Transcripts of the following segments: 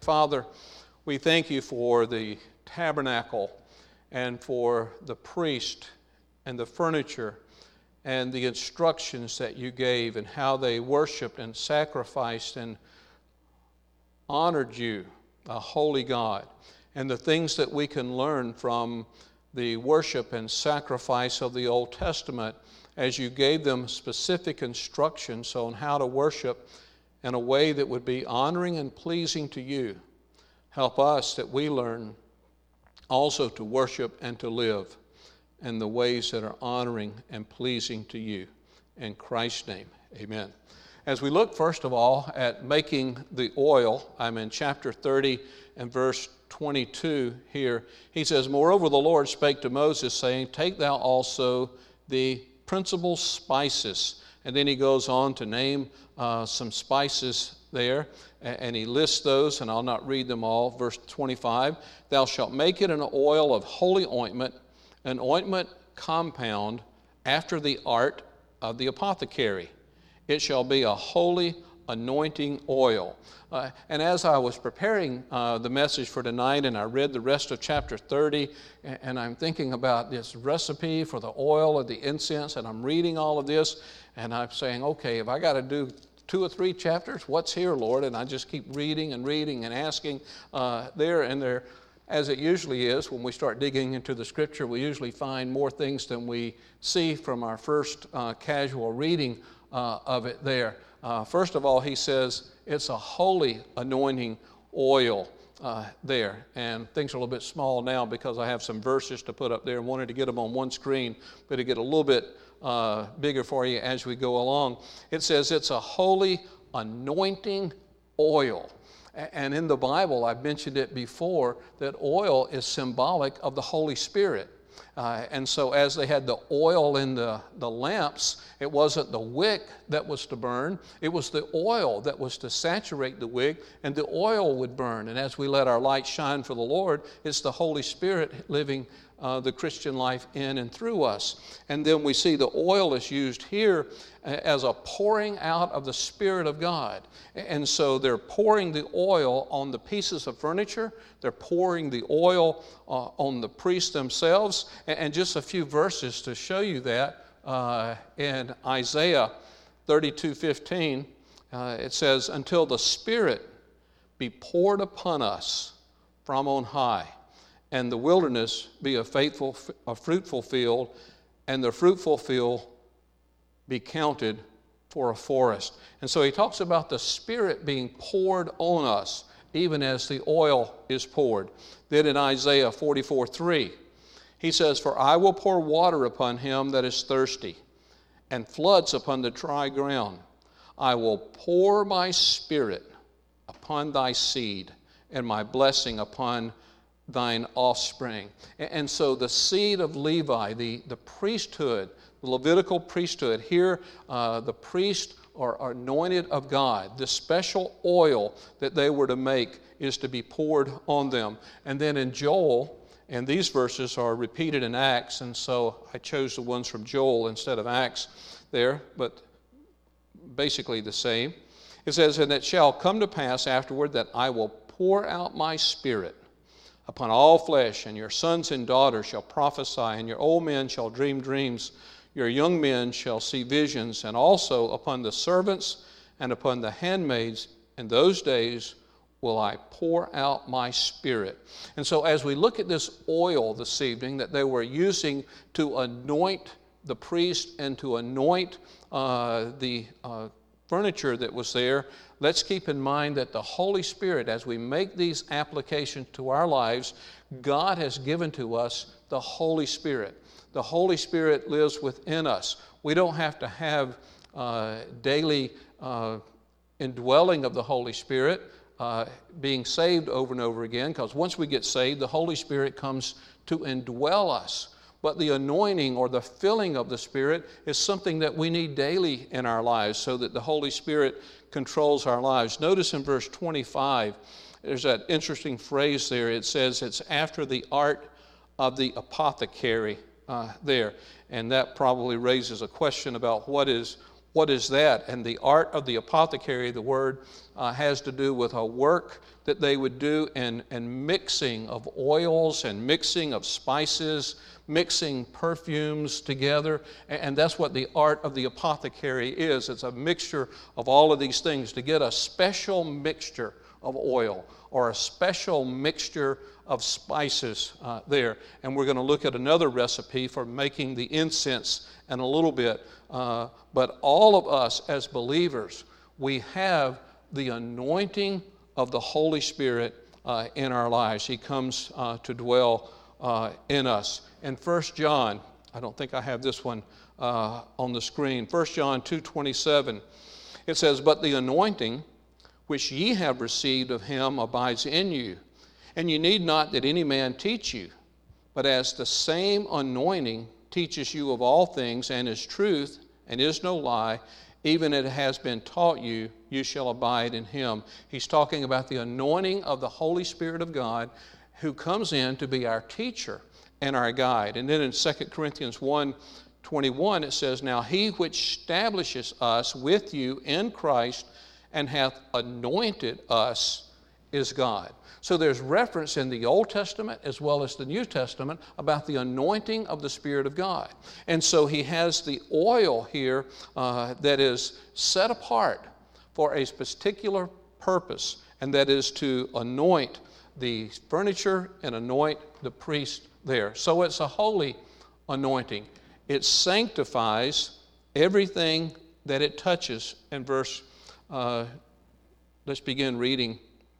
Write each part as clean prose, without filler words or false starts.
Father, we thank you for the tabernacle and for the priest and the furniture and the instructions that you gave and how they worshiped and sacrificed and honored you, a holy God, and the things that we can learn from the worship and sacrifice of the Old Testament as you gave them specific instructions on how to worship in a way that would be honoring and pleasing to you. Help us that we learn also to worship and to live in the ways that are honoring and pleasing to you. In Christ's name, amen. As we look, first of all, at making the oil, I'm in chapter 30 and verse 22 here. He says, "Moreover, the Lord spake to Moses, saying, Take thou also the principal spices." And then he goes on to name some spices there, and he lists those, and I'll not read them all. Verse 25, "Thou shalt make it an oil of holy ointment, an ointment compound after the art of the apothecary. It shall be a holy anointing oil." And as I was preparing the message for tonight, and I read the rest of chapter 30, and I'm thinking about this recipe for the oil of the incense, and I'm reading all of this, and I'm saying, okay, if I got to do 2 or 3 chapters, what's here, Lord? And I just keep reading and asking there, as it usually is when we start digging into the Scripture, we usually find more things than we see from our first casual reading of it there. First of all, he says it's a holy anointing oil there. And things are a little bit small now because I have some verses to put up there and wanted to get them on one screen, but to get a little bit bigger for you as we go along. It says it's a holy anointing oil. And in the Bible, I've mentioned it before, that oil is symbolic of the Holy Spirit. And so as they had the oil in the lamps, it wasn't the wick that was to burn, it was the oil that was to saturate the wick, and the oil would burn. And as we let our light shine for the Lord, it's the Holy Spirit living the Christian life in and through us. And then we see the oil is used here as a pouring out of the Spirit of God. And so they're pouring the oil on the pieces of furniture, they're pouring the oil on the priests themselves. And just a few verses to show you that, in Isaiah 32:15, it says, "Until the Spirit be poured upon us from on high, and the wilderness be a fruitful field, and the fruitful field be counted for a forest." And so he talks about the Spirit being poured on us, even as the oil is poured. Then in Isaiah 44:3, he says, "For I will pour water upon him that is thirsty, and floods upon the dry ground. I will pour my Spirit upon thy seed, and my blessing upon thine offspring." And so the seed of Levi, the priesthood, the Levitical priesthood, here the priests are anointed of God. The special oil that they were to make is to be poured on them. And then in Joel, and these verses are repeated in Acts, and so I chose the ones from Joel instead of Acts there, but basically the same. It says, "And it shall come to pass afterward that I will pour out my Spirit upon all flesh, and your sons and daughters shall prophesy, and your old men shall dream dreams, your young men shall see visions, and also upon the servants and upon the handmaids in those days will I pour out my Spirit." And so as we look at this oil this evening that they were using to anoint the priest and to anoint the furniture that was there, let's keep in mind that the Holy Spirit, as we make these applications to our lives, God has given to us the Holy Spirit. The Holy Spirit lives within us. We don't have to have daily indwelling of the Holy Spirit, being saved over and over again, because once we get saved, the Holy Spirit comes to indwell us. But the anointing or the filling of the Spirit is something that we need daily in our lives so that the Holy Spirit controls our lives. Notice in verse 25, there's that interesting phrase there. It says it's after the art of the apothecary there. And that probably raises a question about what is What is that? And the art of the apothecary, the word has to do with a work that they would do in mixing of oils and mixing of spices, mixing perfumes together. And that's what the art of the apothecary is. It's a mixture of all of these things to get a special mixture of oil or a special mixture of spices there. And we're going to look at another recipe for making the incense in a little bit. But all of us as believers, we have the anointing of the Holy Spirit in our lives. He comes to dwell in us. In 1 John, I don't think I have this one on the screen, 1 John 2:27, it says, "But the anointing which ye have received of him abides in you, and you need not that any man teach you, but as the same anointing teaches you of all things, and is truth, and is no lie, even it has been taught you, you shall abide in him." He's talking about the anointing of the Holy Spirit of God who comes in to be our teacher and our guide. And then in 2 Corinthians 1:21 it says, "Now he which establishes us with you in Christ and hath anointed us is God." So there's reference in the Old Testament as well as the New Testament about the anointing of the Spirit of God. And so he has the oil here that is set apart for a particular purpose, and that is to anoint the furniture and anoint the priest there. So it's a holy anointing. It sanctifies everything that it touches. In verse, let's begin reading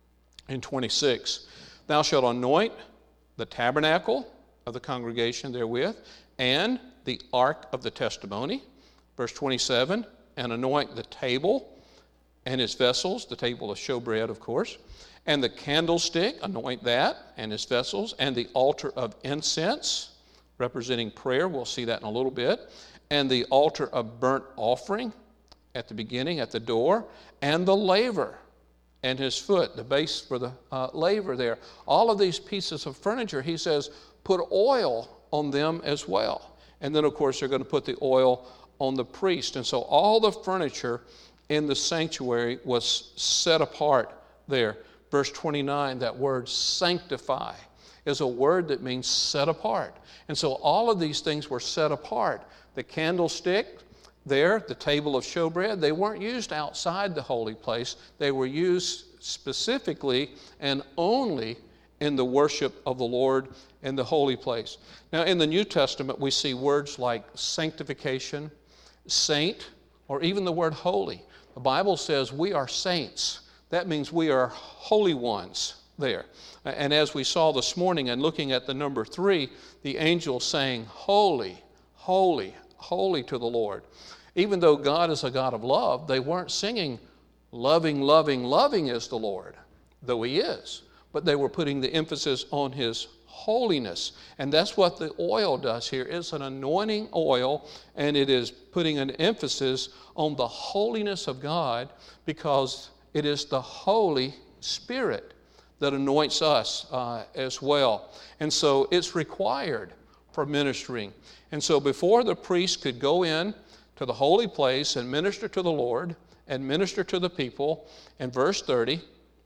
in 26. "Thou shalt anoint the tabernacle of the congregation therewith, and the ark of the testimony." Verse 27, "And anoint the table and its vessels," the table of showbread, of course, "and the candlestick," anoint that, "and its vessels, and the altar of incense," representing prayer, we'll see that in a little bit, "and the altar of burnt offering," at the beginning, at the door, "and the laver and his foot," the base for the laver there. All of these pieces of furniture, he says, put oil on them as well. And then, of course, they're going to put the oil on the priest. And so all the furniture in the sanctuary was set apart there. Verse 29, that word sanctify is a word that means set apart. And so all of these things were set apart. The candlestick there, the table of showbread, they weren't used outside the holy place. They were used specifically and only in the worship of the Lord in the holy place. Now, in the New Testament, we see words like sanctification, saint, or even the word holy. The Bible says we are saints. That means we are holy ones there. And as we saw this morning and looking at the number 3, the angel saying, "Holy, holy, holy to the Lord." Even though God is a God of love, they weren't singing, "Loving, loving, loving is the Lord," though he is. But they were putting the emphasis on his holiness. And that's what the oil does here. It's an anointing oil, and it is putting an emphasis on the holiness of God, because it is the Holy Spirit that anoints us as well. And so it's required for ministering. And so before the priest could go in to the holy place and minister to the Lord and minister to the people, in verse 30,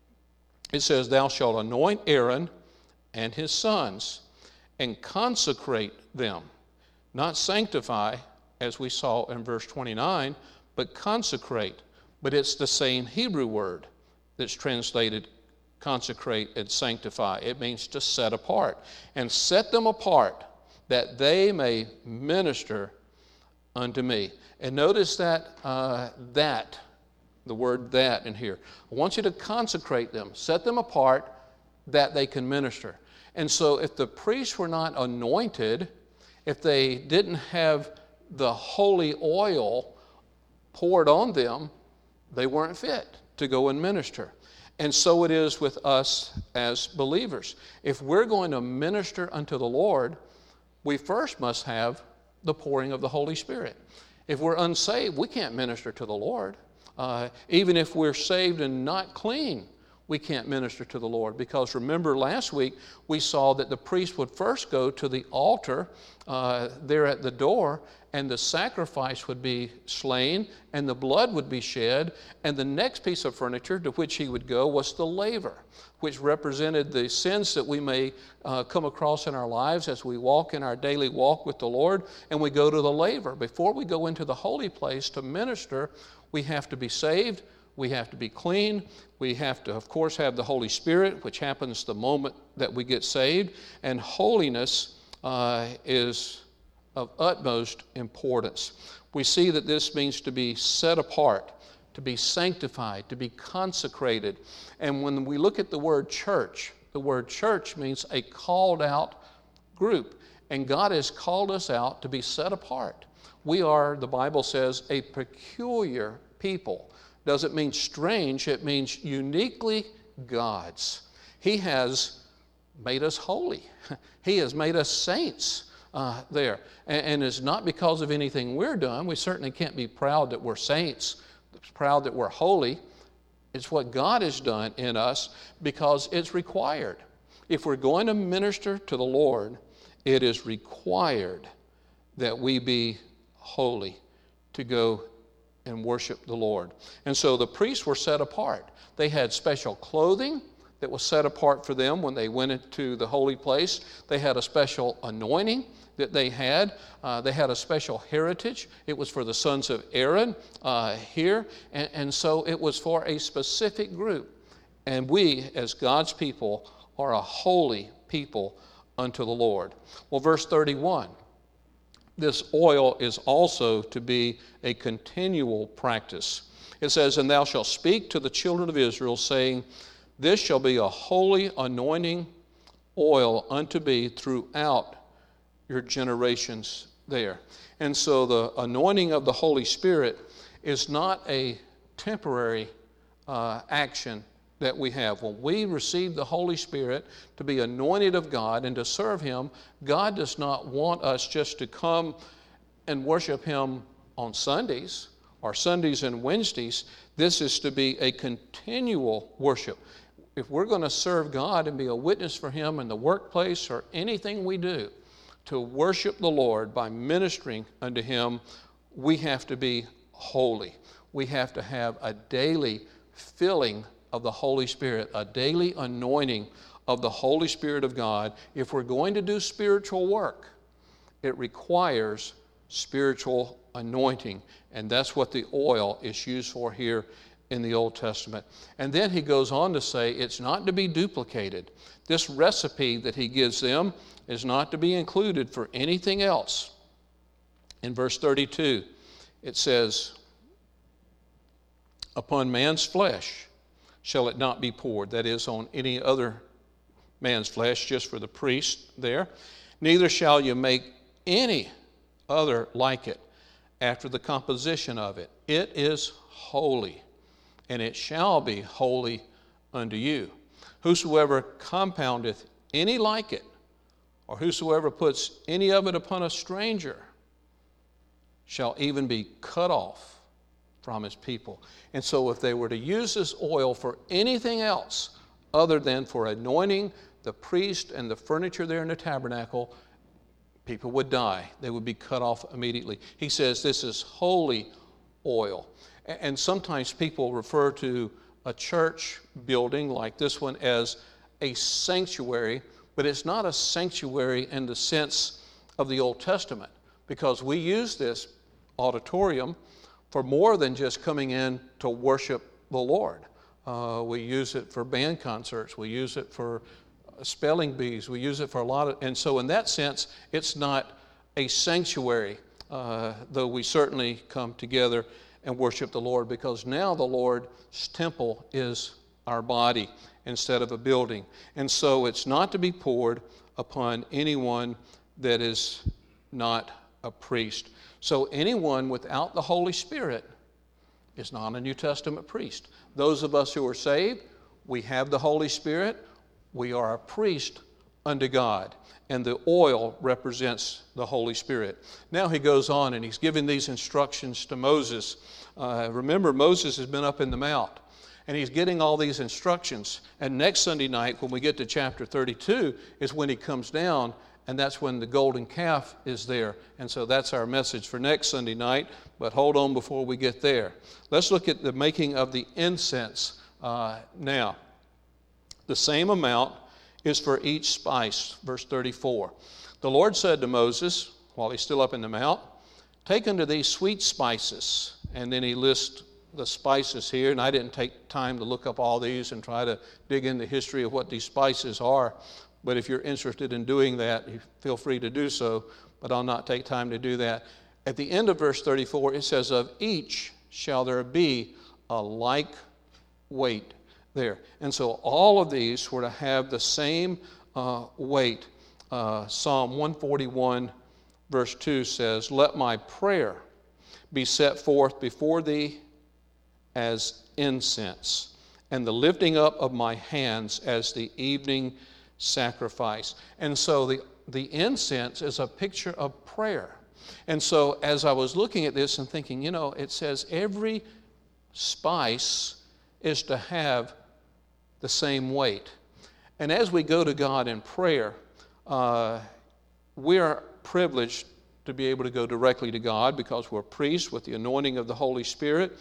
it says, "Thou shalt anoint Aaron and his sons and consecrate them." Not sanctify, as we saw in verse 29, but consecrate. But it's the same Hebrew word that's translated consecrate and sanctify. It means to set apart. "And set them apart, that they may minister unto me." And notice that, the word "that" in here. I want you to consecrate them, set them apart, that they can minister. And so if the priests were not anointed, if they didn't have the holy oil poured on them, they weren't fit to go and minister. And so it is with us as believers. If we're going to minister unto the Lord, we first must have the pouring of the Holy Spirit. If we're unsaved, we can't minister to the Lord. Even if we're saved and not clean, we can't minister to the Lord. Because remember last week, we saw that the priest would first go to the altar there at the door, and the sacrifice would be slain, and the blood would be shed, and the next piece of furniture to which he would go was the laver, which represented the sins that we may come across in our lives as we walk in our daily walk with the Lord, and we go to the laver. Before we go into the holy place to minister, we have to be saved, we have to be clean, we have to, of course, have the Holy Spirit, which happens the moment that we get saved, and holiness is of utmost importance. We see that this means to be set apart, to be sanctified, to be consecrated. And when we look at the word church means a called out group. And God has called us out to be set apart. We are, the Bible says, a peculiar people. Doesn't mean strange, it means uniquely God's. He has made us holy. He has made us saints there. And it's not because of anything we're done. We certainly can't be proud that we're saints, proud that we're holy. It's what God has done in us because it's required. If we're going to minister to the Lord, it is required that we be holy to go and worship the Lord. And so the priests were set apart. They had special clothing that was set apart for them when they went into the holy place. They had a special anointing that they had. They had a special heritage. It was for the sons of Aaron here. And so it was for a specific group. And we, as God's people, are a holy people unto the Lord. Well, verse 31, this oil is also to be a continual practice. It says, "And thou shalt speak to the children of Israel, saying, This shall be a holy anointing oil unto me throughout your generations there." And so the anointing of the Holy Spirit is not a temporary action that we have. When we receive the Holy Spirit to be anointed of God and to serve Him, God does not want us just to come and worship Him on Sundays or Sundays and Wednesdays. This is to be a continual worship. If we're going to serve God and be a witness for Him in the workplace or anything we do, to worship the Lord by ministering unto Him, we have to be holy. We have to have a daily filling of the Holy Spirit, a daily anointing of the Holy Spirit of God. If we're going to do spiritual work, it requires spiritual anointing, and that's what the oil is used for here in the Old Testament. And then he goes on to say it's not to be duplicated. This recipe that he gives them is not to be included for anything else. In verse 32, it says, "Upon man's flesh shall it not be poured," that is, on any other man's flesh, just for the priest there. "Neither shall you make any other like it after the composition of it. It is holy, and it shall be holy unto you. Whosoever compoundeth any like it, or whosoever puts any of it upon a stranger, shall even be cut off from his people." And so if they were to use this oil for anything else other than for anointing the priest and the furniture there in the tabernacle, people would die. They would be cut off immediately. He says this is holy oil. And sometimes people refer to a church building like this one as a sanctuary, but it's not a sanctuary in the sense of the Old Testament, because we use this auditorium for more than just coming in to worship the Lord. We use it for band concerts. We use it for spelling bees. We use it for a lot of, and so in that sense, it's not a sanctuary, though we certainly come together and worship the Lord, because now the Lord's temple is our body instead of a building. And so it's not to be poured upon anyone that is not a priest. So anyone without the Holy Spirit is not a New Testament priest. Those of us who are saved, we have the Holy Spirit. We are a priest unto God, and the oil represents the Holy Spirit. Now he goes on and he's giving these instructions to Moses. Remember, Moses has been up in the mount, And he's getting all these instructions. And next Sunday night, when we get to chapter 32, is when he comes down, and that's when the golden calf is there. And so that's our message for next Sunday night. But hold on before we get there. Let's look at the making of the incense now. The same amount is for each spice. Verse 34. The Lord said to Moses, while he's still up in the mount, take unto thee sweet spices. And then he lists the spices here, and I didn't take time to look up all these and try to dig into the history of what these spices are. But if you're interested in doing that, you feel free to do so, but I'll not take time to do that. At the end of verse 34, it says, of each shall there be a like weight there. And so all of these were to have the same weight. Psalm 141, verse 2 says, let my prayer be set forth before thee as incense, and the lifting up of my hands as the evening sacrifice. And so the incense is a picture of prayer. And so as I was looking at this and thinking, it says every spice is to have the same weight. And as we go to God in prayer, we are privileged to be able to go directly to God because we're priests with the anointing of the Holy Spirit,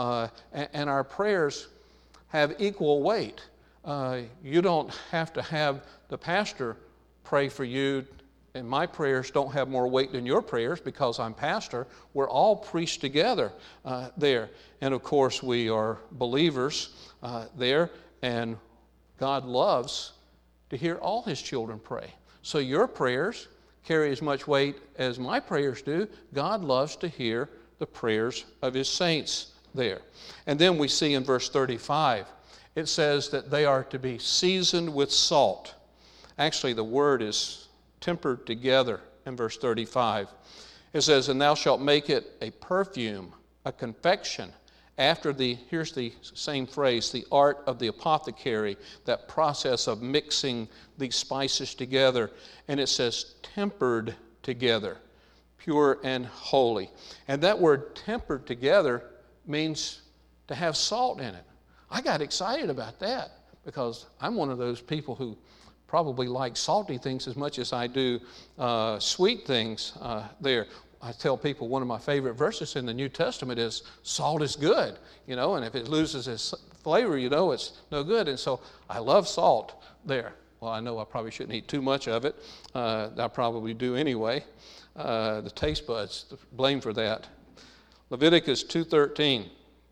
and our prayers have equal weight. You don't have to have the pastor pray for you, and my prayers don't have more weight than your prayers because I'm pastor. We're all priests together there. And of course, we are believers there, and God loves to hear all his children pray. So your prayers carry as much weight as my prayers do. God loves to hear the prayers of his saints there. And then we see in verse 35, it says that they are to be seasoned with salt. Actually, the word is tempered together in verse 35. It says, and thou shalt make it a perfume, a confection, after here's the same phrase, the art of the apothecary, that process of mixing these spices together. And it says tempered together, pure and holy. And that word tempered together means to have salt in it. I got excited about that because I'm one of those people who probably like salty things as much as I do sweet things there. I tell people one of my favorite verses in the New Testament is salt is good, and if it loses its flavor, it's no good. And so I love salt there. Well, I know I probably shouldn't eat too much of it. I probably do anyway. The taste buds, blame for that. Leviticus 2:13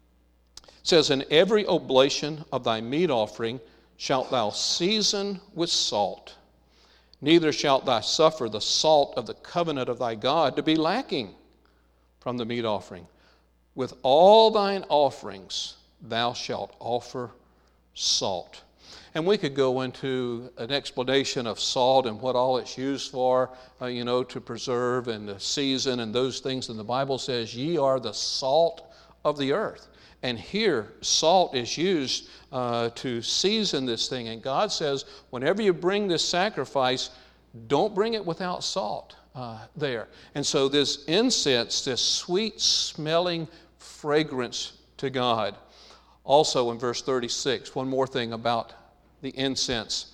says, in every oblation of thy meat offering shalt thou season with salt. Neither shalt thou suffer the salt of the covenant of thy God to be lacking from the meat offering. With all thine offerings thou shalt offer salt. And we could go into an explanation of salt and what all it's used for, to preserve and to season and those things. And the Bible says, ye are the salt of the earth. And here, salt is used to season this thing. And God says, whenever you bring this sacrifice, don't bring it without salt there. And so this incense, this sweet-smelling fragrance to God. Also in verse 36, one more thing about the incense.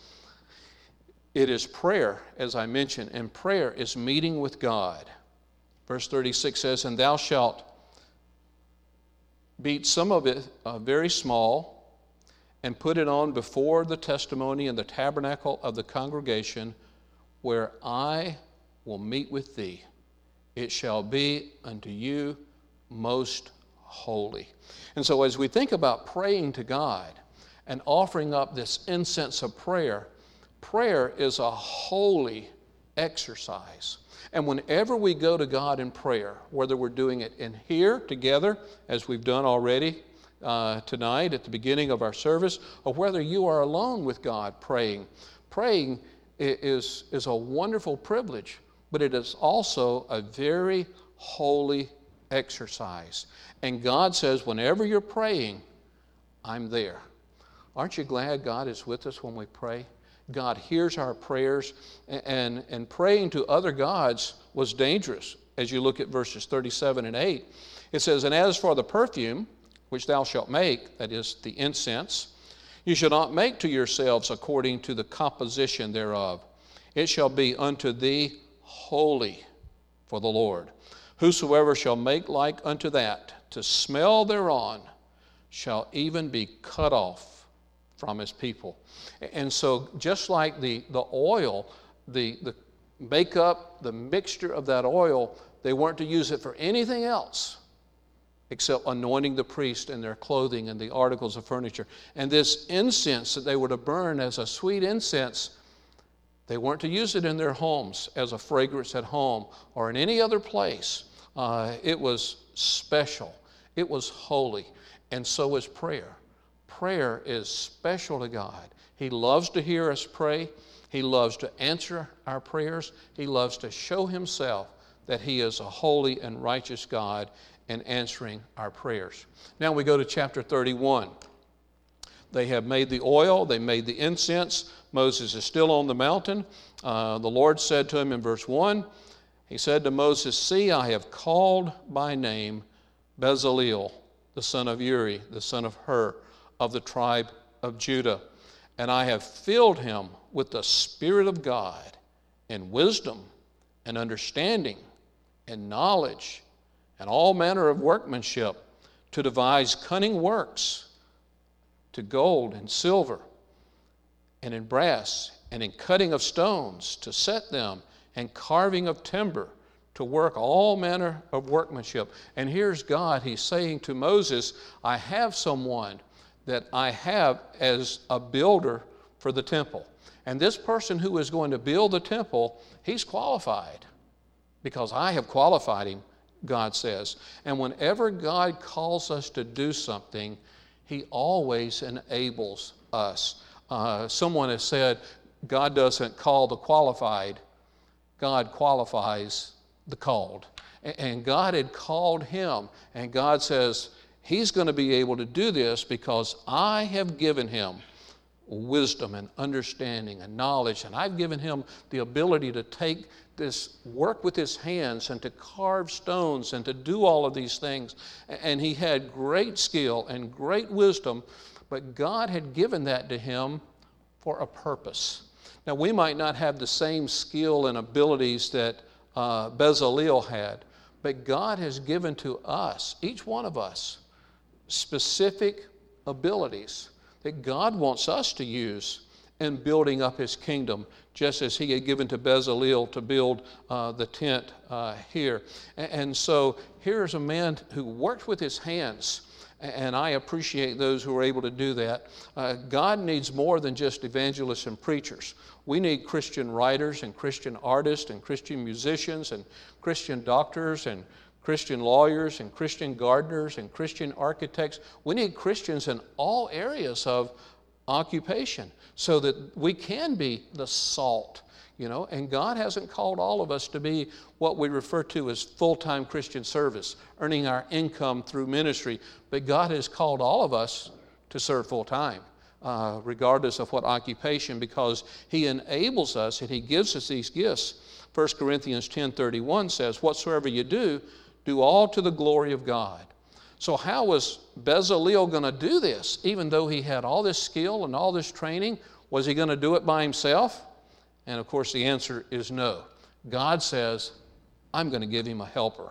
It is prayer, as I mentioned, and prayer is meeting with God. Verse 36 says, and thou shalt beat some of it very small, and put it on before the testimony in the tabernacle of the congregation, where I will meet with thee. It shall be unto you most holy. And so as we think about praying to God and offering up this incense of prayer, prayer is a holy exercise. And whenever we go to God in prayer, whether we're doing it in here together, as we've done already tonight at the beginning of our service, or whether you are alone with God praying, praying is a wonderful privilege, but it is also a very holy exercise. And God says, whenever you're praying, I'm there. Aren't you glad God is with us when we pray? God hears our prayers, and praying to other gods was dangerous. As you look at verses 37 and 8, it says, and as for the perfume, which thou shalt make, that is, the incense, you shall not make to yourselves according to the composition thereof. It shall be unto thee holy for the Lord. Whosoever shall make like unto that, to smell thereon, shall even be cut off from his people. And so just like the oil, the makeup, the mixture of that oil, they weren't to use it for anything else except anointing the priest and their clothing and the articles of furniture. And this incense that they were to burn as a sweet incense, they weren't to use it in their homes as a fragrance at home or in any other place. It was special. It was holy. And so is prayer. Prayer is special to God. He loves to hear us pray. He loves to answer our prayers. He loves to show himself that he is a holy and righteous God in answering our prayers. Now we go to chapter 31. They have made the oil. They made the incense. Moses is still on the mountain. The Lord said to him in verse 1, he said to Moses, see, I have called by name Bezaleel, the son of Uri, the son of Hur, of the tribe of Judah. And I have filled him with the Spirit of God and wisdom and understanding and knowledge and all manner of workmanship, to devise cunning works, to gold and silver and in brass and in cutting of stones, to set them, and carving of timber, to work all manner of workmanship. And here's God, he's saying to Moses, I have someone that I have as a builder for the temple. And this person who is going to build the temple, he's qualified because I have qualified him, God says. And whenever God calls us to do something, he always enables us. Someone has said, God doesn't call the qualified, God qualifies the called. And God had called him, and God says, he's going to be able to do this because I have given him wisdom and understanding and knowledge, and I've given him the ability to take this work with his hands and to carve stones and to do all of these things. And he had great skill and great wisdom, but God had given that to him for a purpose. Now, we might not have the same skill and abilities that Bezaleel had, but God has given to us, each one of us, specific abilities that God wants us to use in building up his kingdom, just as he had given to Bezaleel to build the tent here. And so here's a man who worked with his hands, and I appreciate those who are able to do that. God needs more than just evangelists and preachers. We need Christian writers and Christian artists and Christian musicians and Christian doctors and Christian lawyers and Christian gardeners and Christian architects. We need Christians in all areas of occupation so that we can be the salt, and God hasn't called all of us to be what we refer to as full-time Christian service, earning our income through ministry, but God has called all of us to serve full-time, regardless of what occupation, because he enables us and he gives us these gifts. 1 Corinthians 10:31 says, whatsoever you do, do all to the glory of God. So how was Bezaleel going to do this? Even though he had all this skill and all this training, was he going to do it by himself? And of course the answer is no. God says, I'm going to give him a helper.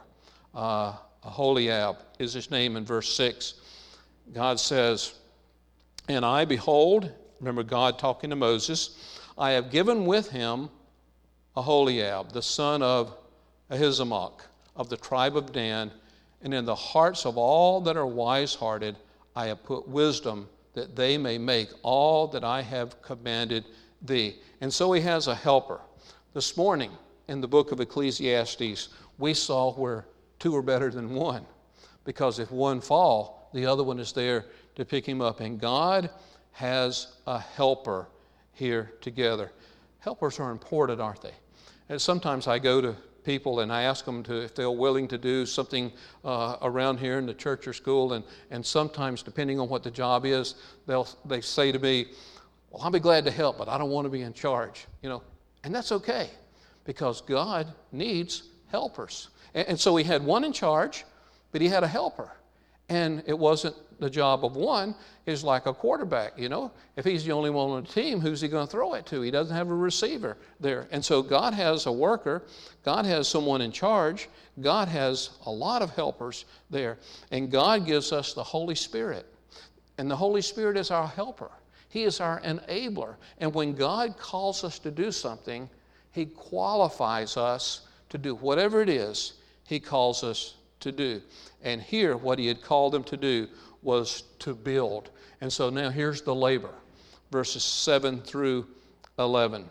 Aholiab is his name in verse 6. God says, and I, behold, remember God talking to Moses, I have given with him Aholiab, the son of Ahisamach, of the tribe of Dan, and in the hearts of all that are wise-hearted I have put wisdom, that they may make all that I have commanded thee. And so he has a helper. This morning in the book of Ecclesiastes, we saw where two are better than one, because if one fall, the other one is there to pick him up. And God has a helper here together. Helpers are important, aren't they? And sometimes I go to people and I ask them if they're willing to do something around here in the church or school, and sometimes, depending on what the job is, they say to me, well, I'll be glad to help, but I don't want to be in charge, and that's okay, because God needs helpers. And so he had one in charge, but he had a helper. And it wasn't the job of one. It's like a quarterback, If he's the only one on the team, who's he going to throw it to? He doesn't have a receiver there. And so God has a worker. God has someone in charge. God has a lot of helpers there. And God gives us the Holy Spirit. And the Holy Spirit is our helper. He is our enabler. And when God calls us to do something, He qualifies us to do whatever it is He calls us to do. And here, what He had called them to do was to build. And so now here's the labor, verses 7 through 11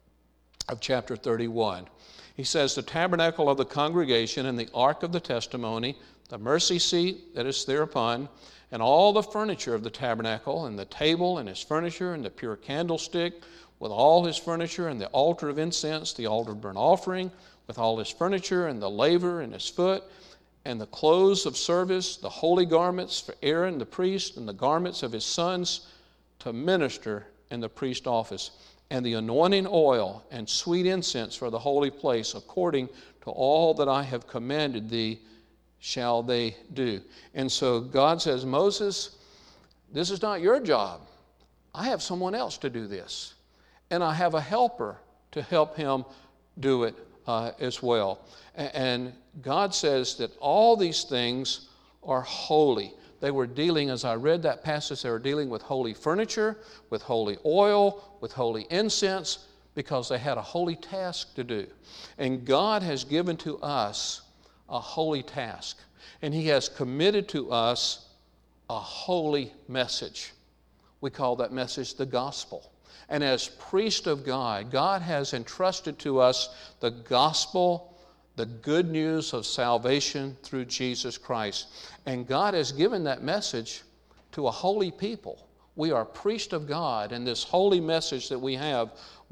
of chapter 31. He says, the tabernacle of the congregation and the ark of the testimony, the mercy seat that is thereupon, and all the furniture of the tabernacle, and the table and his furniture, and the pure candlestick with all his furniture, and the altar of incense, the altar of burnt offering with all his furniture, and the laver and his foot, and the clothes of service, the holy garments for Aaron the priest, and the garments of his sons to minister in the priest office, and the anointing oil and sweet incense for the holy place, according to all that I have commanded thee, shall they do. And so God says, Moses, this is not your job. I have someone else to do this. And I have a helper to help him do it as well. And God says that all these things are holy. They were dealing, as I read that passage, they were dealing with holy furniture, with holy oil, with holy incense, because they had a holy task to do. And God has given to us a holy task. And He has committed to us a holy message. We call that message the gospel. And as priest of God, God has entrusted to us the gospel, the good news of salvation through Jesus Christ. And God has given that message to a holy people. We are priest of God, and this holy message that we have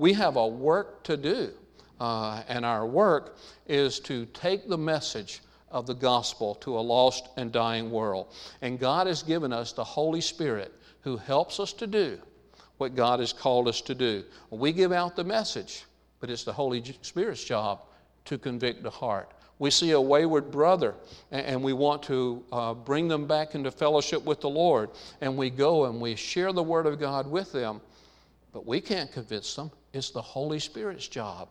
a work to do. And our work is to take the message of the gospel to a lost and dying world. And God has given us the Holy Spirit who helps us to do what God has called us to do. We give out the message, but it's the Holy Spirit's job to convict the heart. We see a wayward brother, and we want to bring them back into fellowship with the Lord. And we go and we share the Word of God with them, but we can't convince them. It's the Holy Spirit's job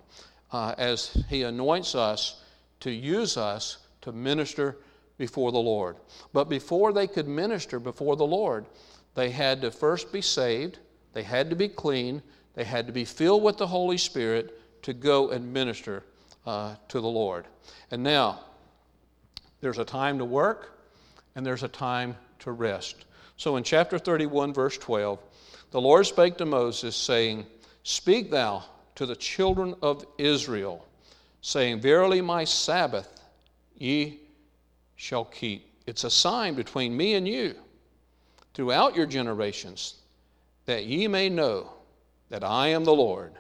as He anoints us to use us to minister before the Lord. But before they could minister before the Lord, they had to first be saved, they had to be clean, they had to be filled with the Holy Spirit to go and minister to the Lord. And now, there's a time to work and there's a time to rest. So in chapter 31, verse 12, the Lord spake to Moses, saying, Speak thou to the children of Israel, saying, Verily my Sabbath ye shall keep. It's a sign between me and you throughout your generations, that ye may know that I am the Lord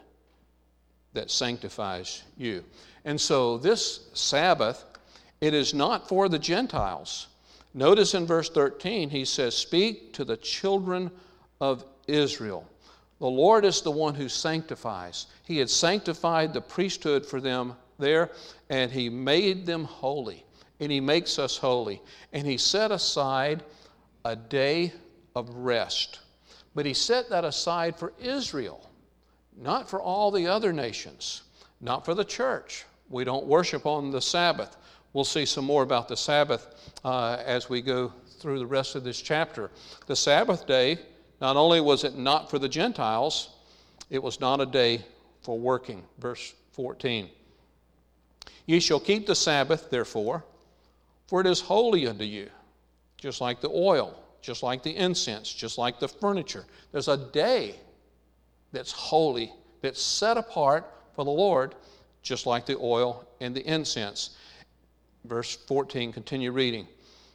that sanctifies you. And so this Sabbath, it is not for the Gentiles. Notice in verse 13, he says, Speak to the children of Israel. The Lord is the one who sanctifies. He had sanctified the priesthood for them there, and He made them holy. And He makes us holy. And He set aside a day of rest. But He set that aside for Israel, not for all the other nations, not for the church. We don't worship on the Sabbath. We'll see some more about the Sabbath as we go through the rest of this chapter. The Sabbath day, not only was it not for the Gentiles, it was not a day for working. Verse 14. Ye shall keep the Sabbath, therefore, for it is holy unto you, just like the oil, just like the incense, just like the furniture. There's a day that's holy, that's set apart for the Lord, just like the oil and the incense. Verse 14, continue reading.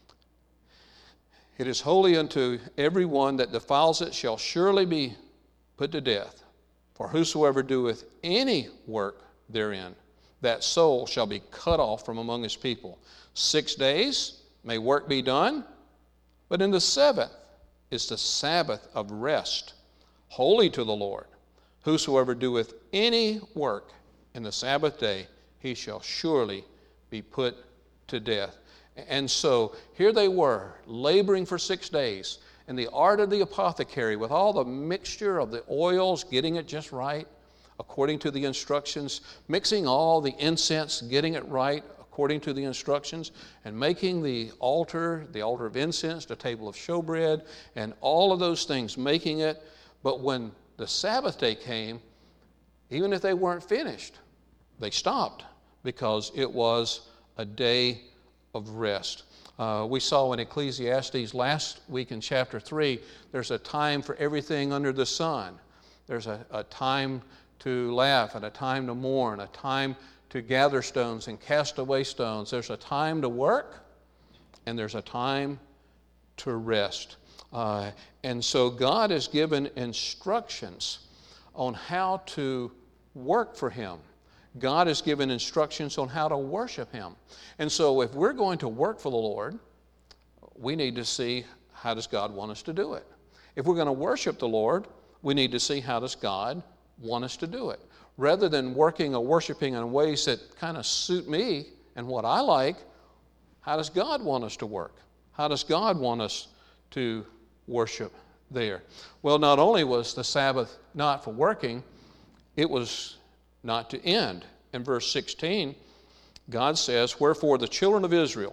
It is holy unto every one that defiles it shall surely be put to death. For whosoever doeth any work therein, that soul shall be cut off from among his people. 6 days may work be done, but in the seventh is the Sabbath of rest, holy to the Lord. Whosoever doeth any work in the Sabbath day, he shall surely be put to death. And so here they were, laboring for 6 days in the art of the apothecary with all the mixture of the oils, getting it just right according to the instructions, mixing all the incense, getting it right according to the instructions, and making the altar of incense, the table of showbread, and all of those things, making it. But when the Sabbath day came, even if they weren't finished, they stopped because it was a day of rest. We saw in Ecclesiastes last week in chapter 3, there's a time for everything under the sun. There's a time to laugh and a time to mourn, a time to gather stones and cast away stones. There's a time to work and there's a time to rest. And so God has given instructions on how to work for Him. God has given instructions on how to worship Him. And so if we're going to work for the Lord, we need to see, how does God want us to do it? If we're going to worship the Lord, we need to see, how does God want us to do it? Rather than working or worshiping in ways that kind of suit me and what I like, how does God want us to work? How does God want us to worship there? Well, not only was the Sabbath not for working, it was not to end. In verse 16, God says, "Wherefore the children of Israel,"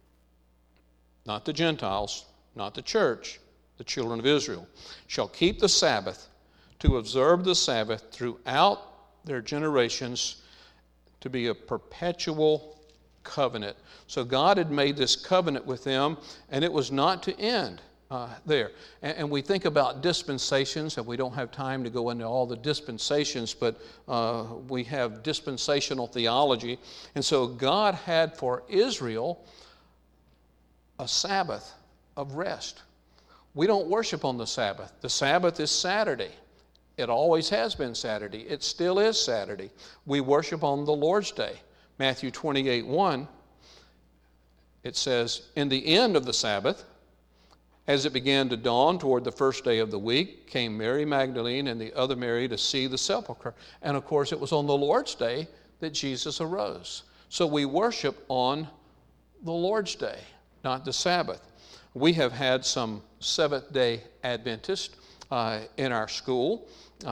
not the Gentiles, not the church, the children of Israel, "shall keep the Sabbath, to observe the Sabbath throughout their generations, to be a perpetual covenant." So God had made this covenant with them, and it was not to end there. And we think about dispensations, and we don't have time to go into all the dispensations, but we have dispensational theology. And so God had for Israel a Sabbath of rest. We don't worship on the Sabbath. The Sabbath is Saturday. It always has been Saturday. It still is Saturday. We worship on the Lord's Day. Matthew 28:1, it says, "In the end of the Sabbath, as it began to dawn toward the first day of the week, came Mary Magdalene and the other Mary to see the sepulchre." And of course, it was on the Lord's Day that Jesus arose. So we worship on the Lord's Day, not the Sabbath. We have had some Seventh-day Adventists in our school,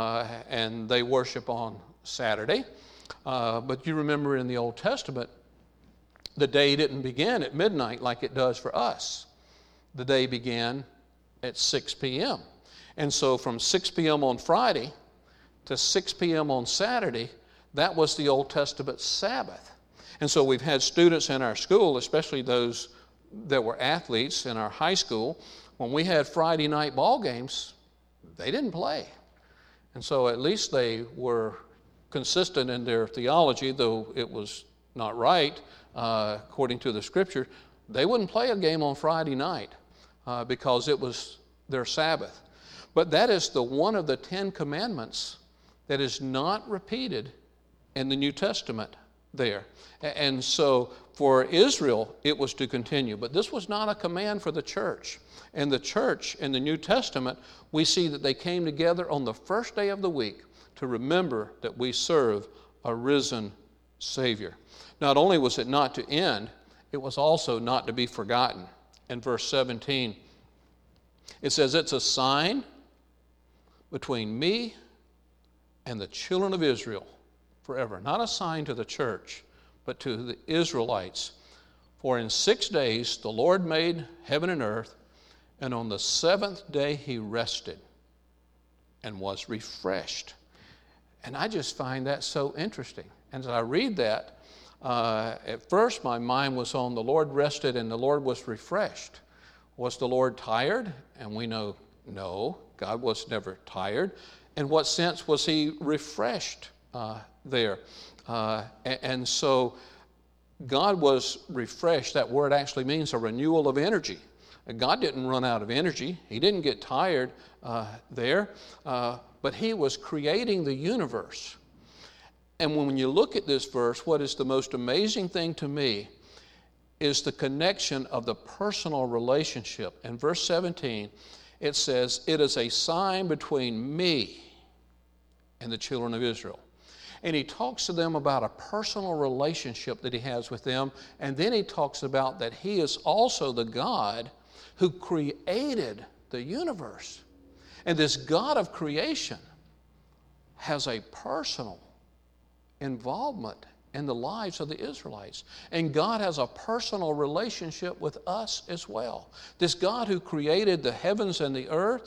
and they worship on Saturday. But you remember in the Old Testament, the day didn't begin at midnight like it does for us. The day began at 6 p.m. And so from 6 p.m. on Friday to 6 p.m. on Saturday, that was the Old Testament Sabbath. And so we've had students in our school, especially those that were athletes in our high school, when we had Friday night ball games, they didn't play. And so at least they were consistent in their theology, though it was not right according to the Scripture. They wouldn't play a game on Friday night because it was their Sabbath. But that is the one of the 10 commandments that is not repeated in the New Testament there. And so for Israel, it was to continue. But this was not a command for the church. And the church in the New Testament, we see that they came together on the first day of the week to remember that we serve a risen Savior. Not only was it not to end, it was also not to be forgotten. In verse 17, it says, "It's a sign between me and the children of Israel forever." Not a sign to the church, but to the Israelites. "For in 6 days the Lord made heaven and earth, and on the seventh day He rested and was refreshed." And I just find that so interesting. And as I read that, at first my mind was on the Lord rested and the Lord was refreshed. Was the Lord tired? And we know, no, God was never tired. In what sense was He refreshed there? And so God was refreshed. That word actually means a renewal of energy. God didn't run out of energy. He didn't get tired there. But He was creating the universe. And when you look at this verse, what is the most amazing thing to me is the connection of the personal relationship. In verse 17, it says, "It is a sign between me and the children of Israel." And he talks to them about a personal relationship that he has with them. And then he talks about that he is also the God who created the universe. And this God of creation has a personal involvement in the lives of the Israelites. And God has a personal relationship with us as well. This God who created the heavens and the earth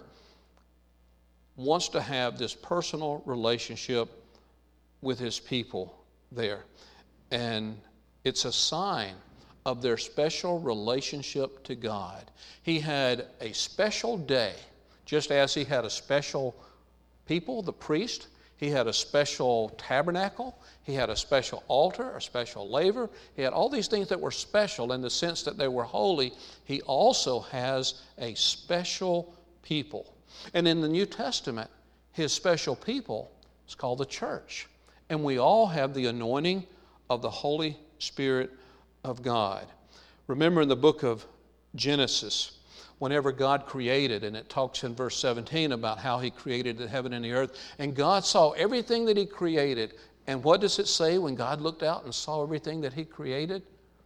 wants to have this personal relationship with his people there. And it's a sign of their special relationship to God. He had a special day, just as he had a special people, the priest. He had a special tabernacle. He had a special altar, a special laver. He had all these things that were special in the sense that they were holy. He also has a special people. And in the New Testament, his special people is called the church. And we all have the anointing of the Holy Spirit of God. Remember in the book of Genesis, whenever God created, and it talks in verse 17 about how he created the heaven and the earth, and God saw everything that he created. And what does it say when God looked out and saw everything that he created?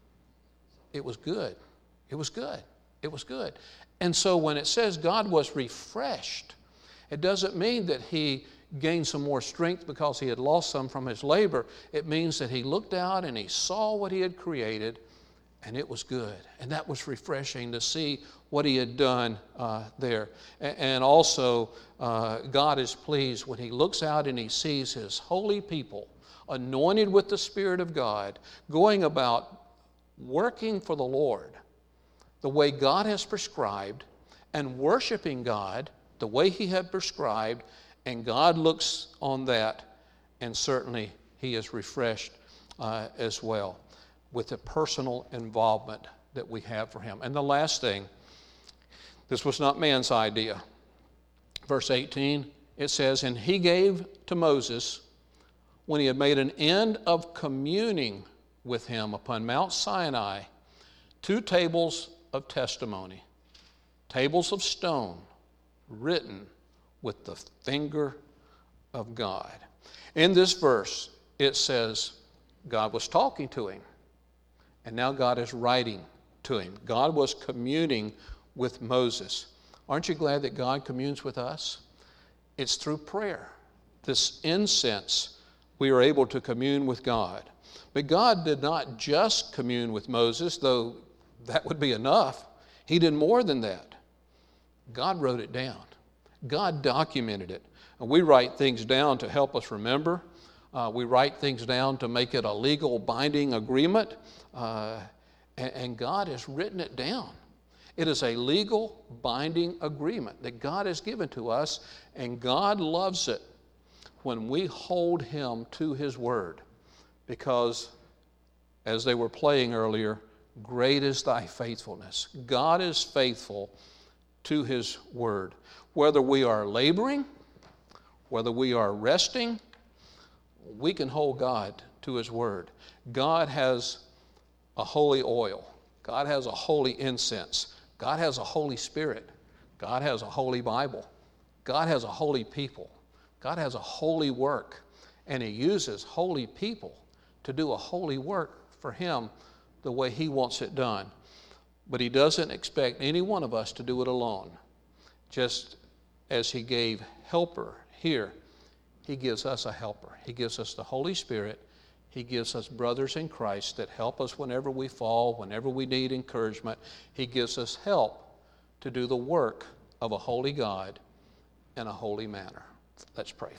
It was good. It was good. It was good. And so when it says God was refreshed, it doesn't mean that he gained some more strength because he had lost some from his labor. It means that he looked out and he saw what he had created, and it was good. And that was refreshing to see what he had done there. And also, God is pleased when he looks out and he sees his holy people, anointed with the Spirit of God, going about working for the Lord the way God has prescribed and worshiping God the way he had prescribed. And God looks on that, and certainly he is refreshed as well with the personal involvement that we have for him. And the last thing, this was not man's idea. Verse 18, it says, and he gave to Moses, when he had made an end of communing with him upon Mount Sinai, 2 tables of testimony, tables of stone, written with the finger of God. In this verse, it says God was talking to him, and now God is writing to him. God was communing with Moses. Aren't you glad that God communes with us? It's through prayer. This incense, we are able to commune with God. But God did not just commune with Moses, though that would be enough. He did more than that. God wrote it down. God documented it. And we write things down to help us remember. We write things down to make it a legal binding agreement. And God has written it down. It is a legal binding agreement that God has given to us, and God loves it when we hold him to his word. Because, as they were playing earlier, great is thy faithfulness. God is faithful to his word. Whether we are laboring, whether we are resting, we can hold God to his word. God has a holy oil. God has a holy incense. God has a Holy Spirit. God has a holy Bible. God has a holy people. God has a holy work. And he uses holy people to do a holy work for him the way he wants it done. But he doesn't expect any one of us to do it alone. Just as he gave helper here, he gives us a helper. He gives us the Holy Spirit. He gives us brothers in Christ that help us whenever we fall, whenever we need encouragement. He gives us help to do the work of a holy God in a holy manner. Let's pray.